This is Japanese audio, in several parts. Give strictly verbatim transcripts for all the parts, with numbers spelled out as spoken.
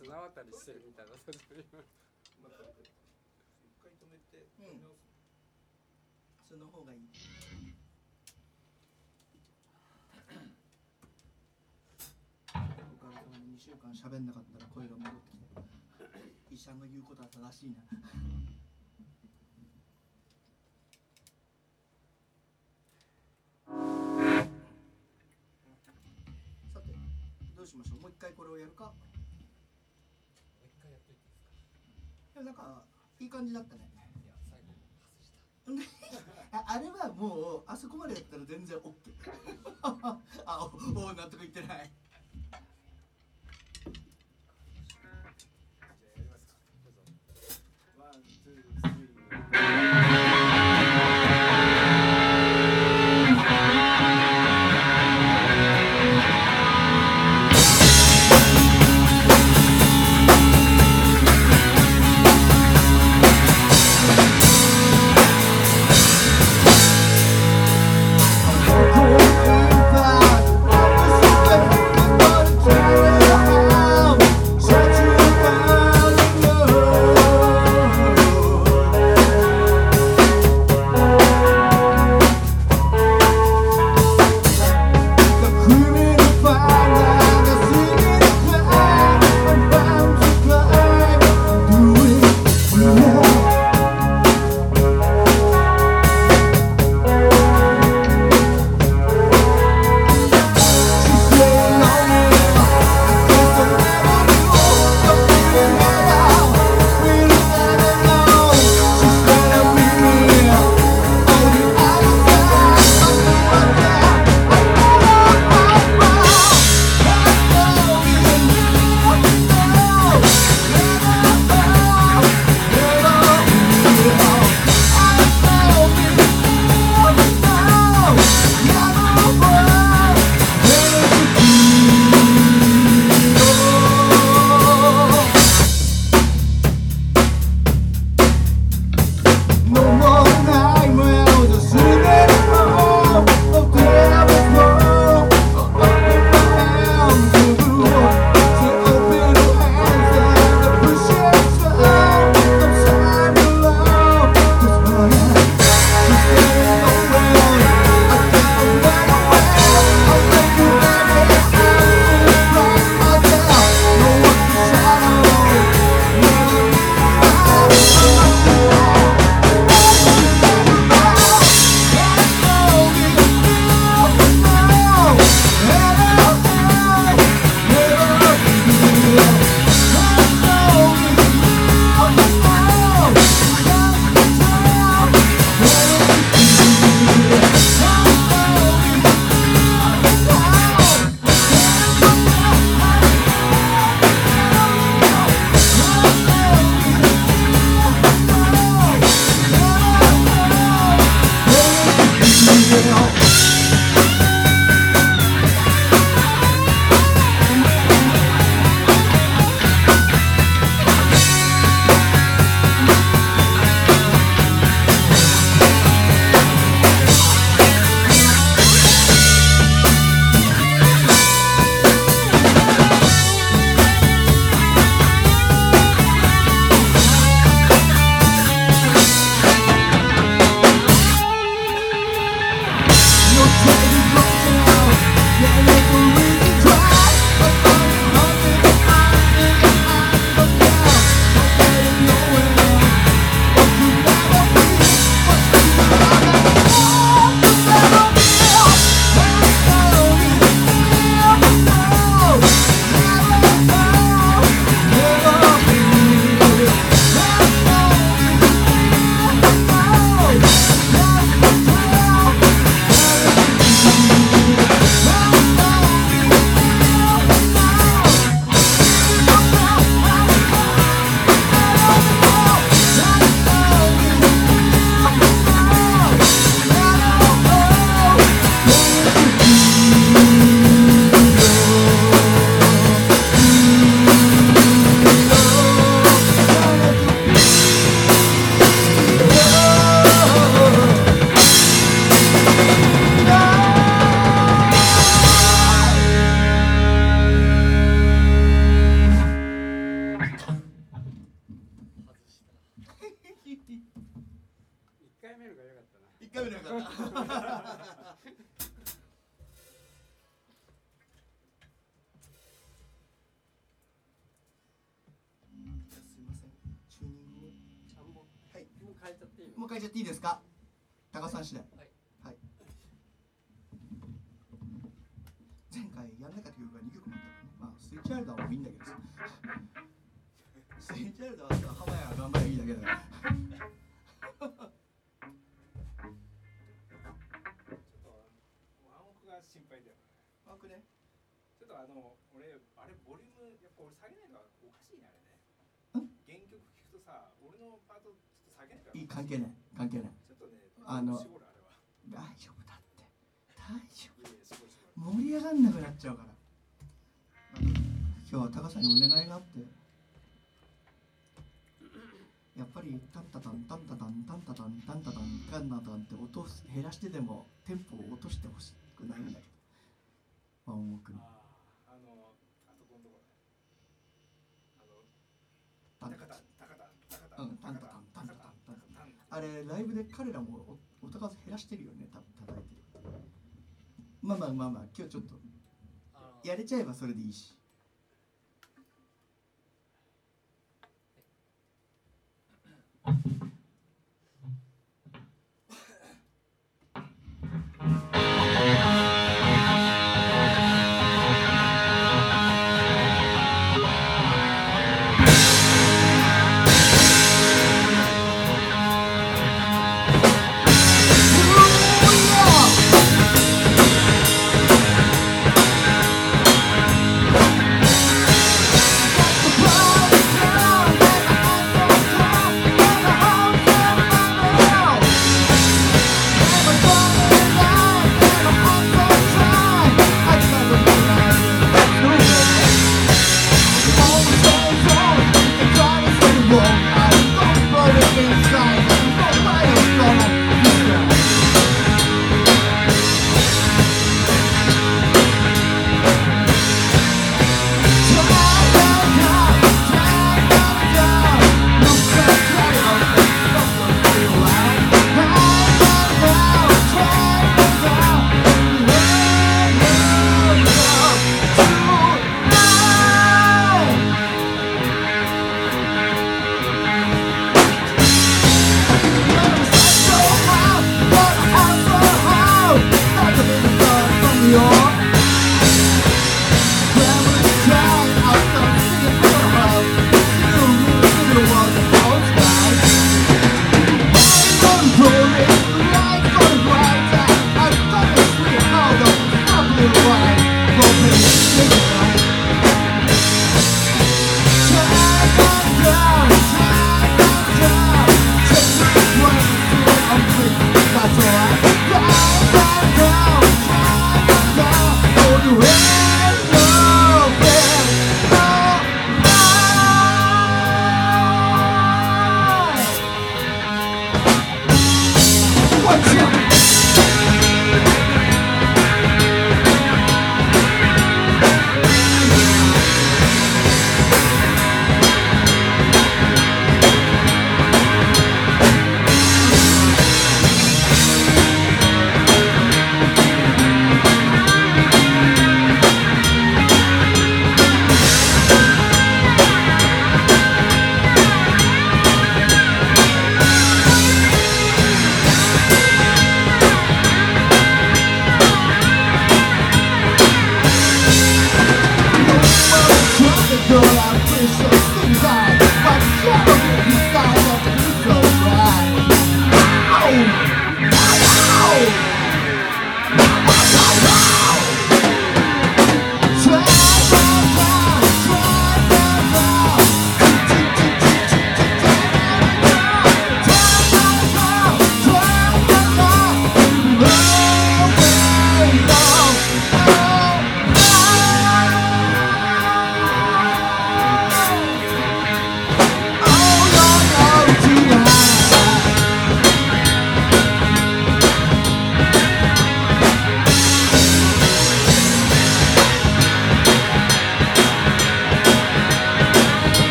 綱渡りしてるみたいな。 また一回止めて、 うん、その方がいい。お母さんにしゅうかん喋んなかったら声が戻ってきて、医者の言うことは正しいな。さてどうしましょう。もう一回これをやるか。もう一回やっといていいですか。 いやなんかいい感じだったね。 いや最後外した。 あれはもうあそこまでやったら全然 OK あ、おお納得いってない。 じゃあやりますか。どうぞ。 ワン、ツー、スリー。 Oh, すいません、チューニングを。 あ、もう、 はい、 もう変えちゃっていいの？ もう一回言っちゃっていいですか。高さん次第。 はい。 はい。前回やんなかった曲がにきょくもあったからね。まあスイッチアイルドはもういいんだけどさ。スイッチアイルドはさ、浜谷が頑張ればいいだけだから。 ちょっとワンオクが心配だよね。 ワンオクね。 ちょっとあの俺あれボリュームやっぱ俺下げないのはおかしいねあれね。原曲聞くとさ、俺のパートちょっと下げないから。 いい、関係ない関係ない。 ちょっとね、 あの絞るあれは。 大丈夫だって、大丈夫。 いやいや絞る絞る。 盛り上がんなくなっちゃうから。あの今日は高さんにお願いがあって、やっぱりタンタタンタンタタンタンタタンタンタタンタンタタンって音を減らしてでもテンポを落としてほしくないんだけど、ワンオクにああ、あのあそこのところね。あのタンタカタンタカタンタカタンうんタンタタンタンタタンタンタタン。 あれライブで彼らもお音数減らしてるよね、多分叩いてる。まあまあまあまあ、今日ちょっとあのやれちゃえばそれでいいし。Oh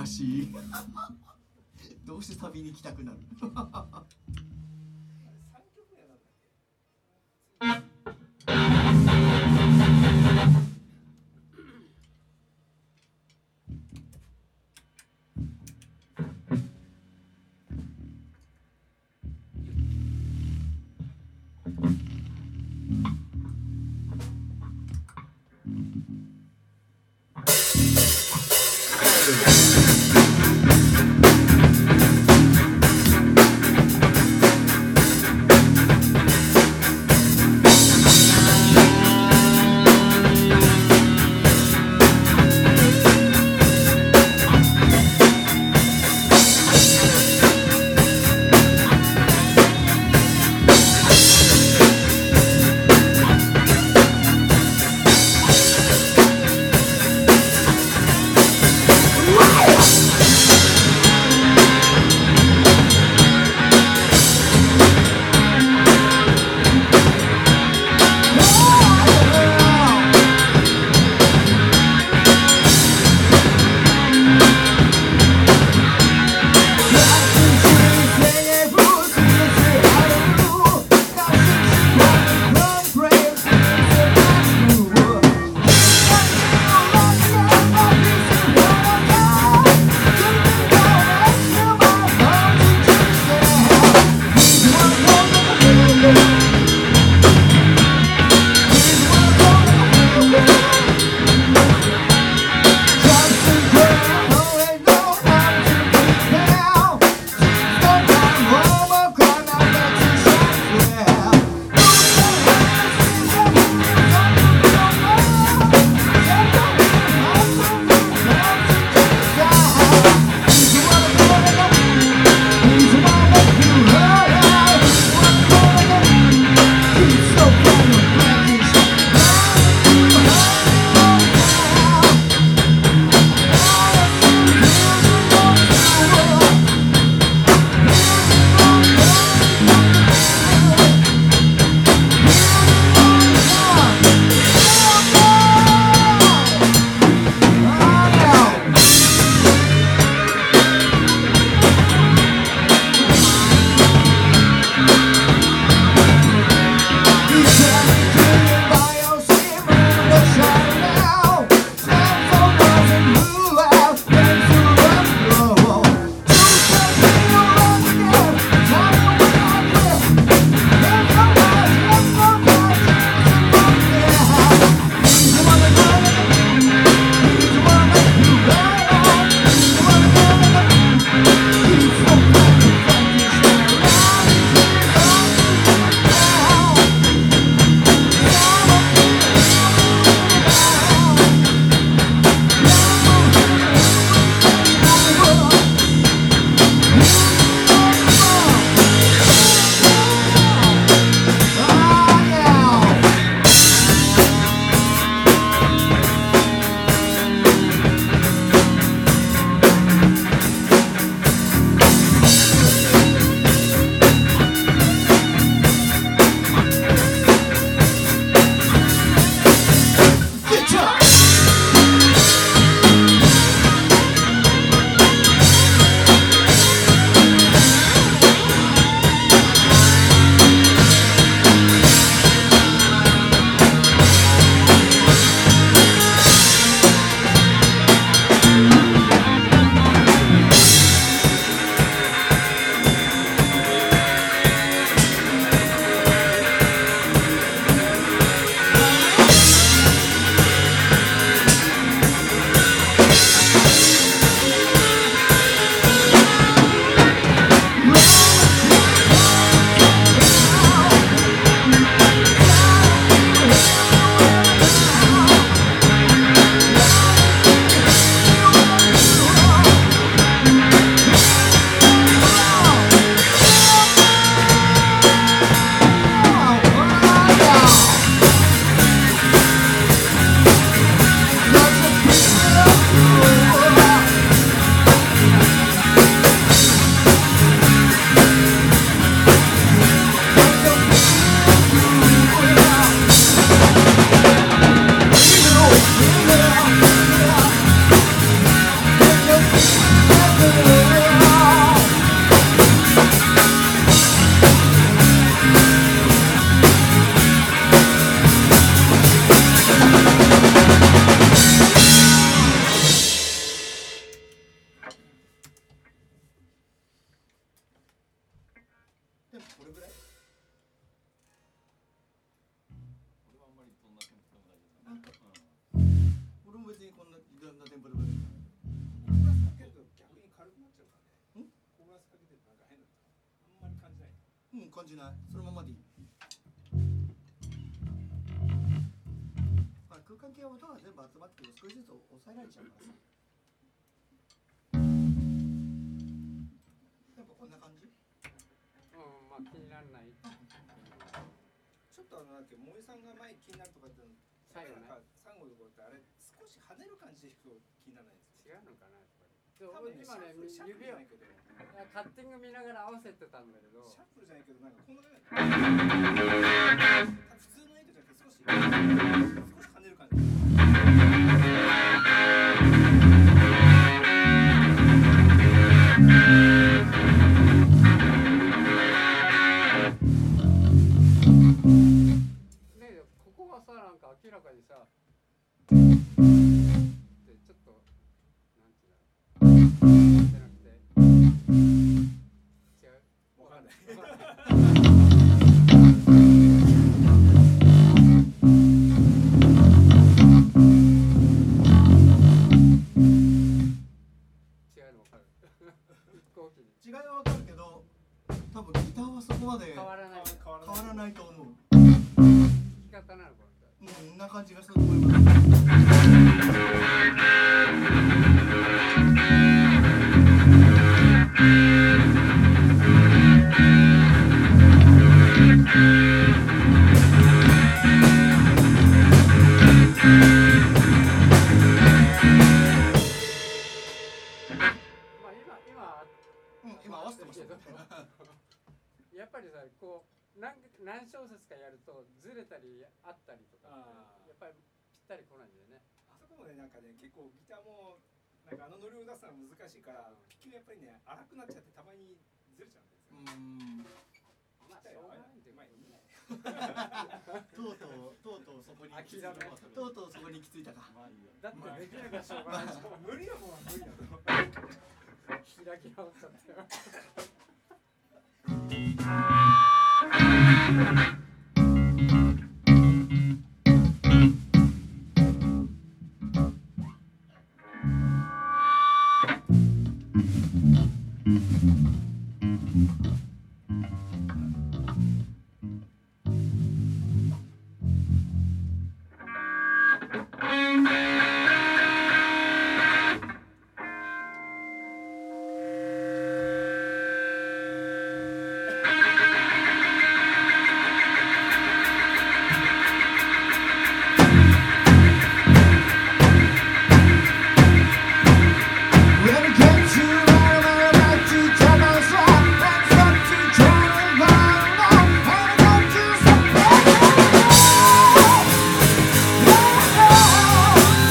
しいどうしてサビに行きたくなるあれさんきょくやなんだっけ。 Wow! んないろんな店舗でもコーラスかけると逆に軽くなっちゃうからね。 んコーラスかけてるとなんか変だった。あんまり感じない。 うん感じないそのままでいい。まあ空間系は音が全部集まって少しずつ抑えられちゃうからさ。やっぱこんな感じ？ うんまあ気にならない。 ちょっとあのなんだっけ森さんが前気になるとかって最後ねなんかサンゴのとこってあれ少し跳ねる感じで弾くと気にならないですか。 違うのかなやっぱり。で多分ね俺今ねシャッフル指をじゃないけどカッティング見ながら合わせてたんだけど。 シャッフルじゃないけどなんかこんな普通の糸じゃなくて少し少し跳ねる感じ。 でここがさなんか明らかにさでちょっとなんていうのじゃなくて違うわかんない。 違うの分かる一個大きに違いはわかるけど多分ギターはそこまで変わらない変わら変わらないと思う。 弾き方なのこれうん、んな感じがすると思います。 まあ今今うん、今合わせてましたけど。 やっぱりさこう何何小節かやるとずれたりあったりとかあーやっぱりぴったり来ないんだよね。 あそこもねなんかね結構ギターもなんかあのノリを出すのは難しいから弾きがやっぱりね荒くなっちゃってたまにずれちゃうんですよ。 うん、 まあしょうがないんだようまいね。 とうとう、とうとうそこに行き着いた。 諦めとうとうそこに行き着いたか。 だってできなきゃしょうがないじゃん。 無理なもんは無理だと。 開き直っちゃったよ。 Oh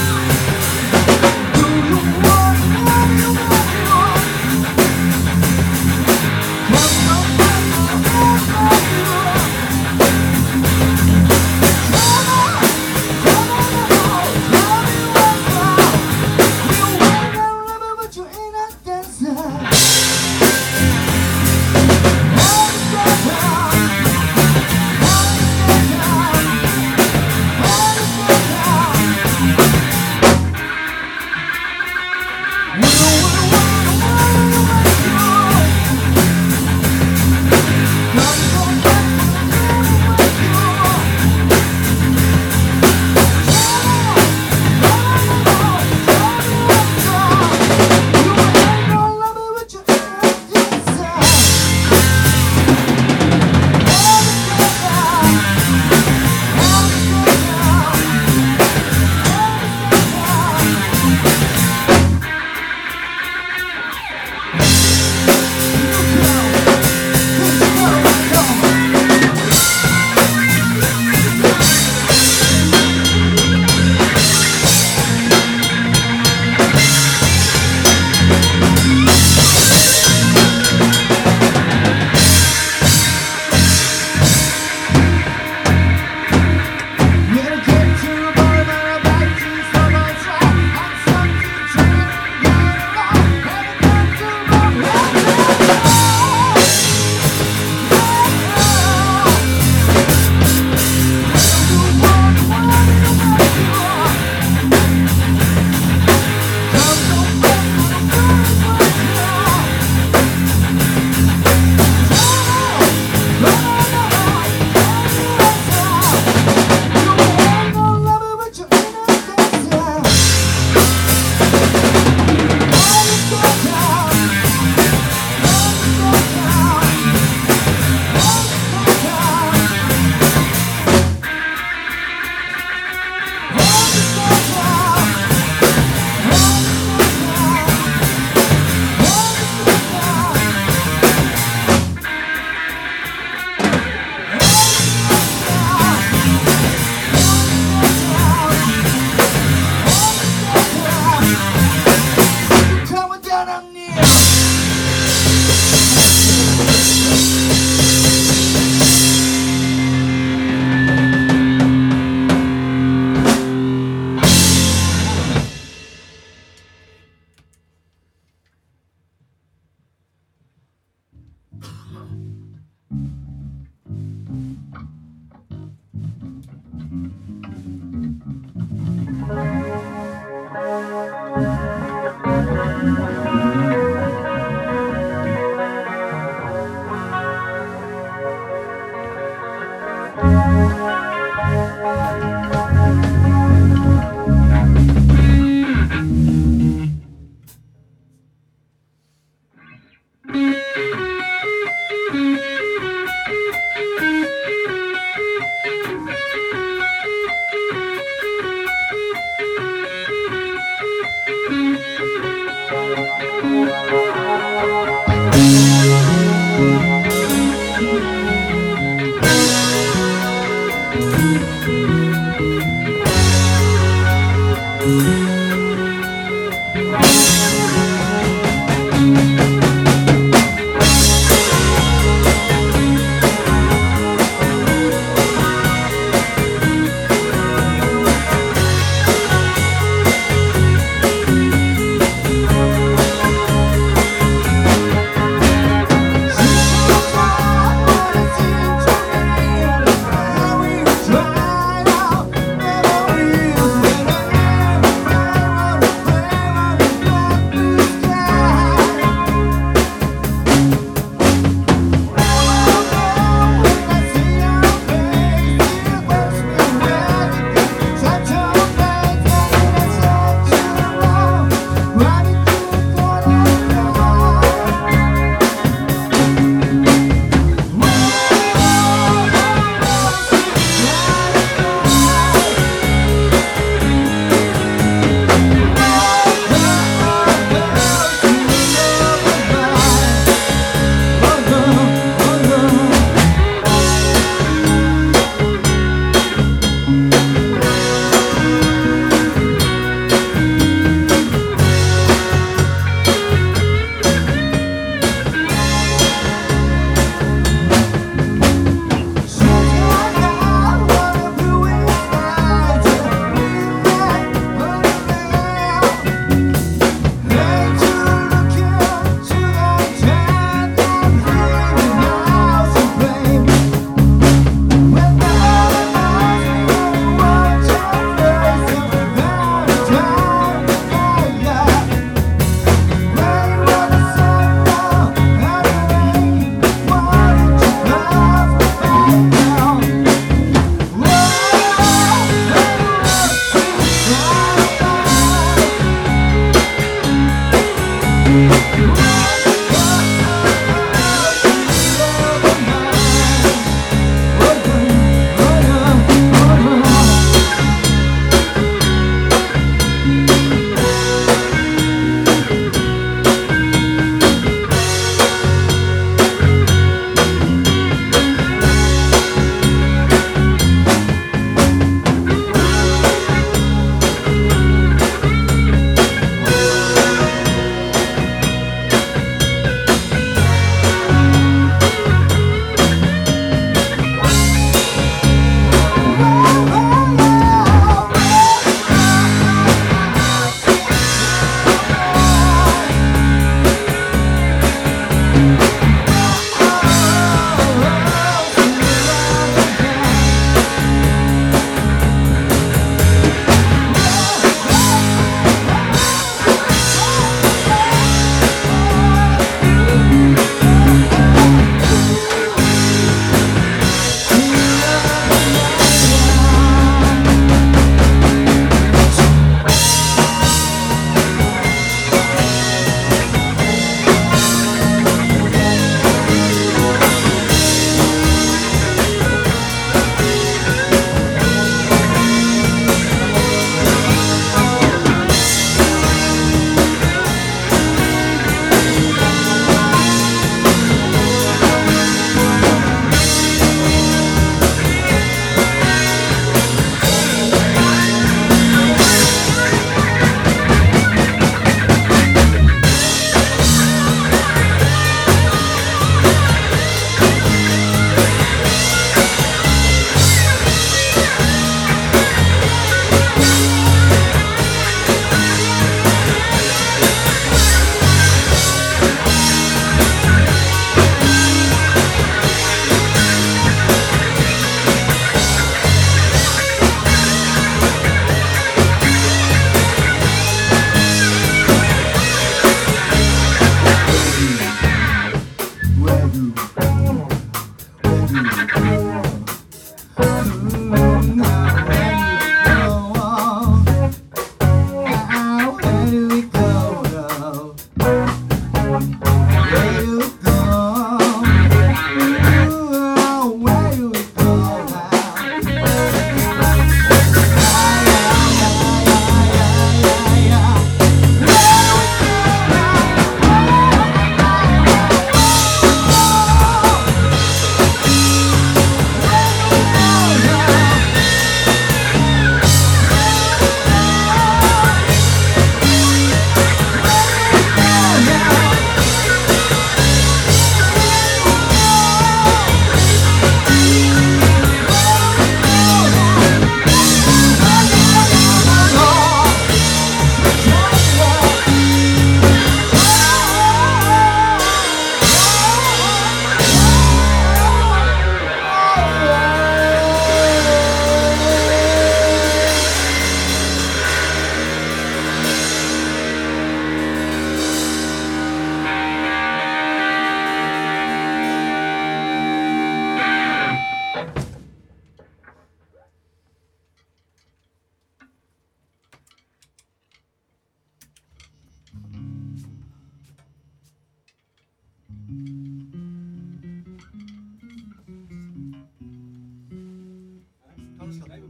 Try out memories whenever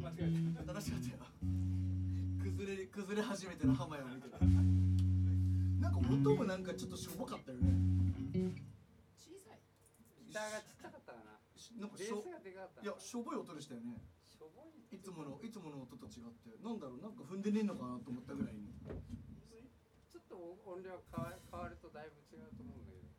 間違えた。 正しかったよ。崩れ崩れ始めてる浜屋を見てる。なんか音もなんかちょっとしょぼかったよね。 小さいギターがちっちゃかったかな。 なんかしょベースがでかかったいやしょぼい音でしたよね。 しょぼいいつものいつもの音と違ってなんだろうなんか踏んでねえのかなと思ったぐらいに。 ちょっと音量変わ変わるとだいぶ違うと思うんだけど。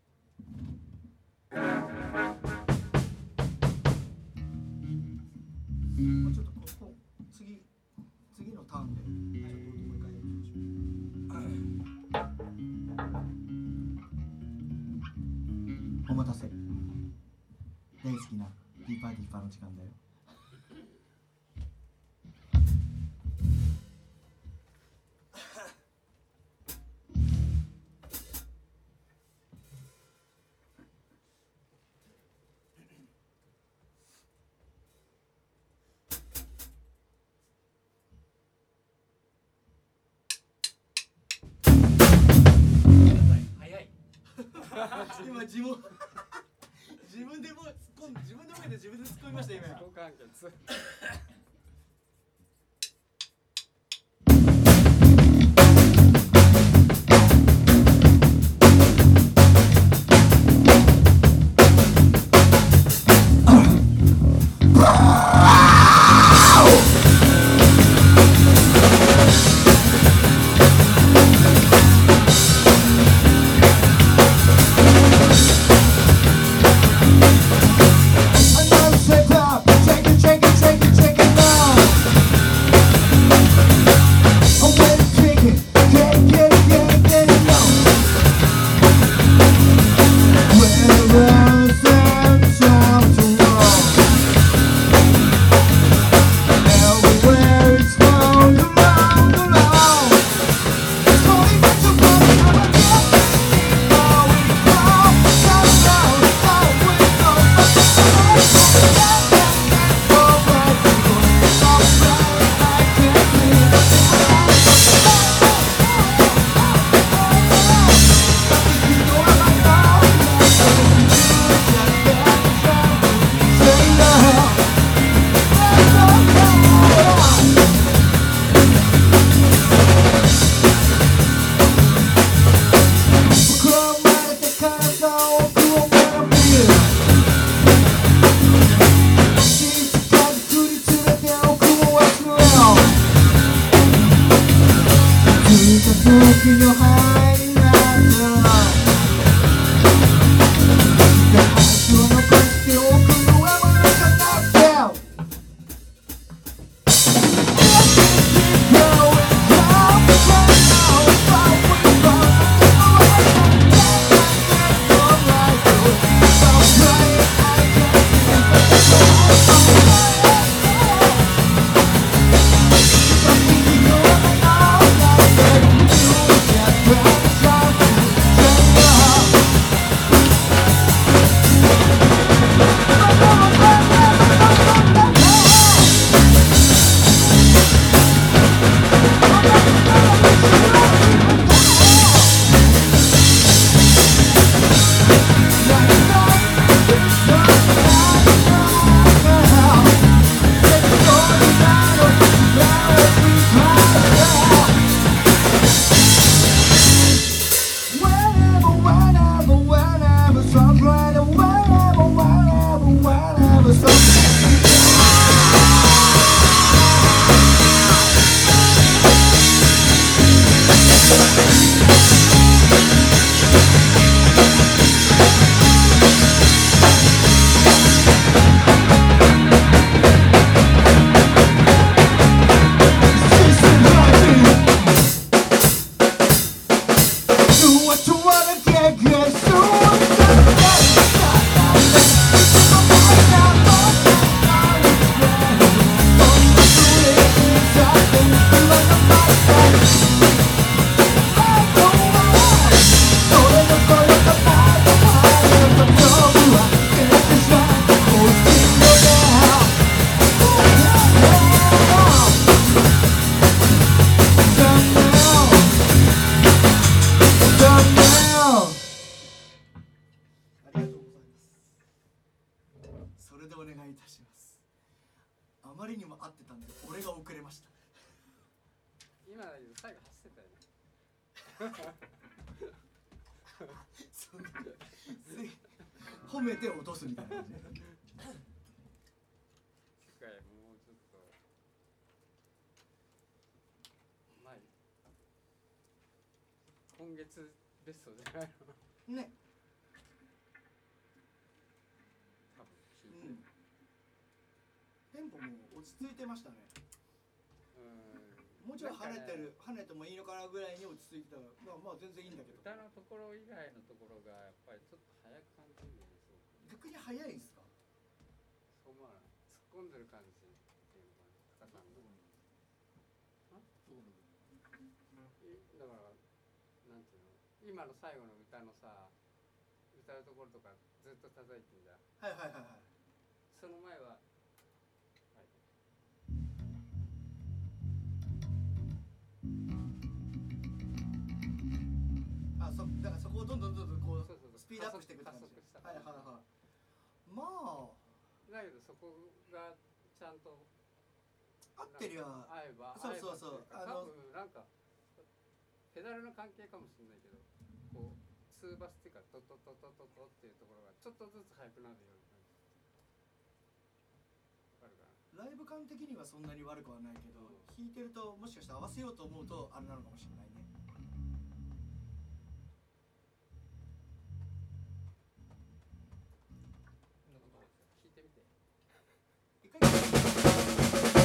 まあちょっとここ次次のターンでちょっと音もう一回やりましょう。お待たせ。大好きなディーパーディーパーの時間だよ。 早い。 今自分自分でも突っ込んで自分でも自分で突っ込みました今。 自己完結。 Shake it, shake it, shake it, shake it. ってたんで俺が遅れました。 今だけど最後走ってたよね。 そんな褒めて落とすみたいな感じで次回もうちょっとまあ今月ベストじゃないのね。 多分中う継ん。テンポも落ち着いてましたね。 うんもうちょい跳ねてる、 なんかね跳ねてもいいのかなぐらいに落ち着いてたら、まあまあ全然いいんだけど。 歌のところ以外のところがやっぱりちょっと早く感じるんだよね。すごく逆に早いんすか？ そう思わない。突っ込んでる感じっていうのかな、高さんの。いだからなんていうの、今の最後の歌のさ、歌うところとかずっと叩いてんじゃん。 はいはいはいはい。 その前は、はい、 あ、そだからそこをどんどんどんどんこうそうそうそうスピードアップしていくって加感じ。 速したはいはいはい。まあだけどそこがちゃんと合ってりゃ合えば、 そうそうそう合えばあのっていうか多分なんかペダルの関係かもしれないけど、こうツーバスっていうかトトトトトトっていうところがちょっとずつ速くなるような感じ。わかるかな。 ライブ感的にはそんなに悪くはないけど、弾いてるともしかして合わせようと思うとあれなのかもしれないね。 聞いてみて。 一回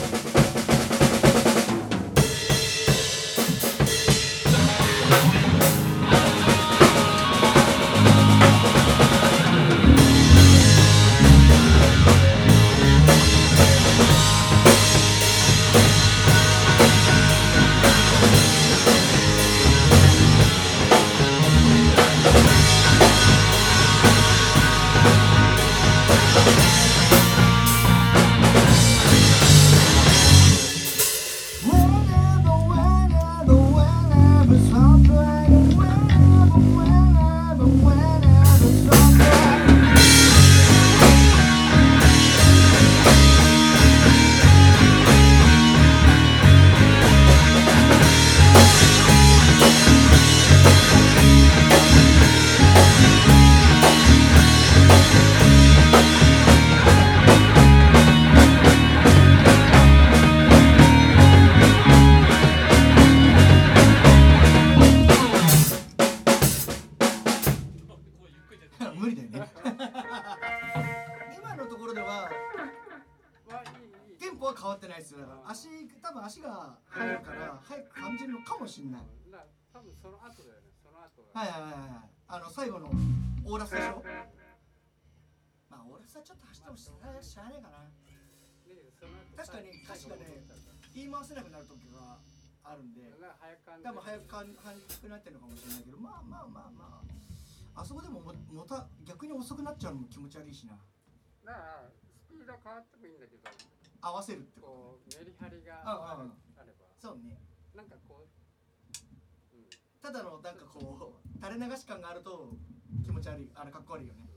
無理だよね。今のところではわいいいい。 テンポは変わってないですよ。だから足多分足が速いから速く感じるのかもしれない。 うんだ多分その後だよね。その後が。 はいはいはいはい。あの最後のオーラスでしょ。まあオーラスはちょっと走ってもしゃしゃあねえかな。 だけどその後確かに歌詞がね言い回せなくなる時があるんで、 なんか早く感じ多分早く感じくなってるのかもしれないけど、まあまあまあまああそこでもももた逆に遅くなっちゃうのも気持ち悪いしな。 だからスピード変わってもいいんだけど、 合わせるってここうメリハリがあああるあれば、 と。そうね。 なんかこう、うん、 ただのなんかこう垂れ流し感があると気持ち悪い、あれかっこ悪いよね。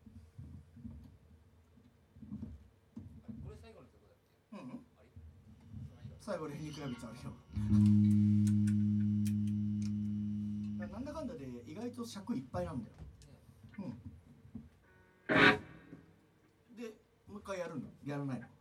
これ最後の曲だっけ？ うんうん。 あれ？ 最後レニクラビッツあるよ。なんだかんだで意外と尺いっぱいなんだよ。うん。でもう一回やるの？やらないの？